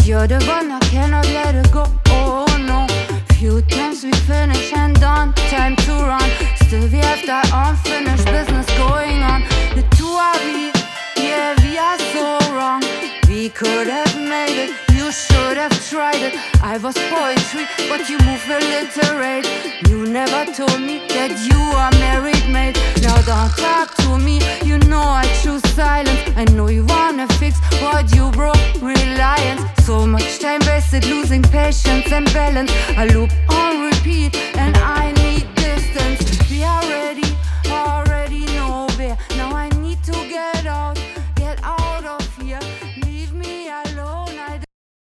you're the one I cannot let it go. Oh no. Few times we finish and done, time to run. Still we have that unfinished business going on. The two are we, yeah, we are so wrong. We could have made it, you should have tried it. I was poetry, but you move illiterate. You never told me that you are married, mate. Now don't talk to me, you know I choose silence. I know you wanna fix what you broke, reliance. So much time wasted losing patience and balance. I loop on repeat,